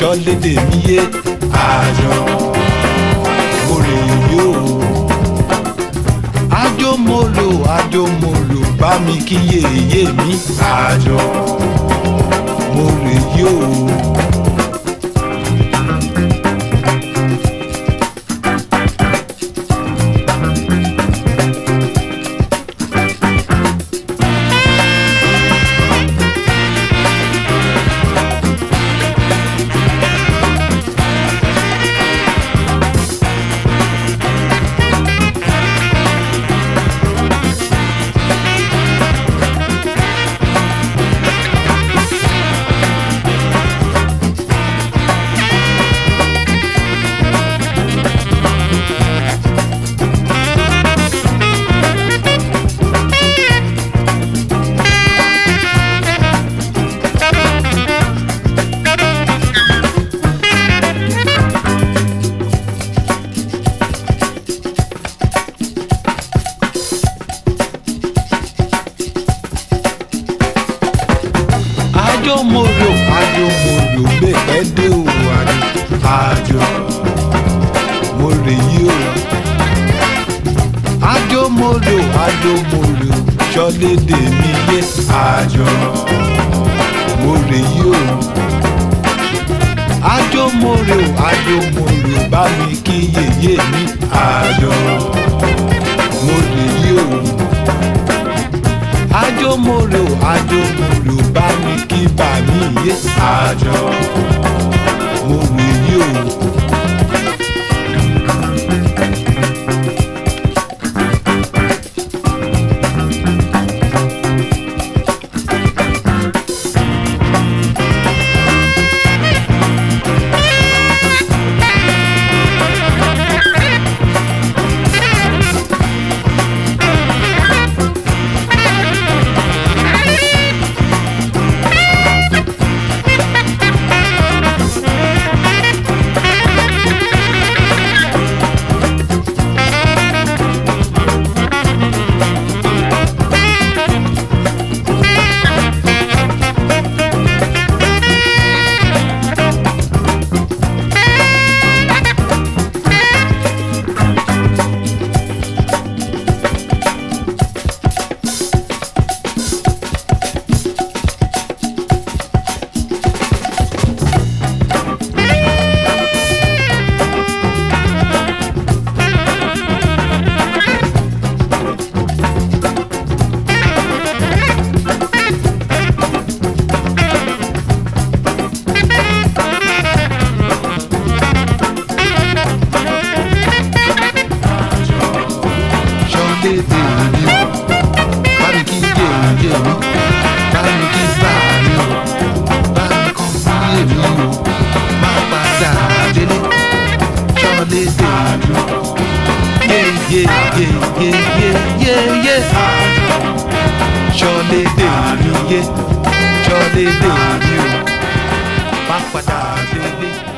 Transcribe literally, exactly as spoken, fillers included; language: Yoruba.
ṣọ́lédè mi yé àjọ mo rè yó. Àjò mo lò àjò mo lò bá mi kí yèyé mi àjọ mo rè yó. Àjò mo lò àjò mo lò gbé pẹ́ dé o àjò mo rè yí o. Àjò mo lò àjò mo lò ṣọ́lédè mi yé àjọ mo rè yí o. Àjò mo lò àjò mo lò bá mi kí yèyé mi àjọ mo rè yí o. Àjò mo lò àjò mo lò bá mi kí bà mí yé àjọ mo rè yí o. Yeah, yeah, yeah, yeah, yeah, yeah. Ṣọ́lédè mi yé, ṣọ́lédè mi o, má padà délé.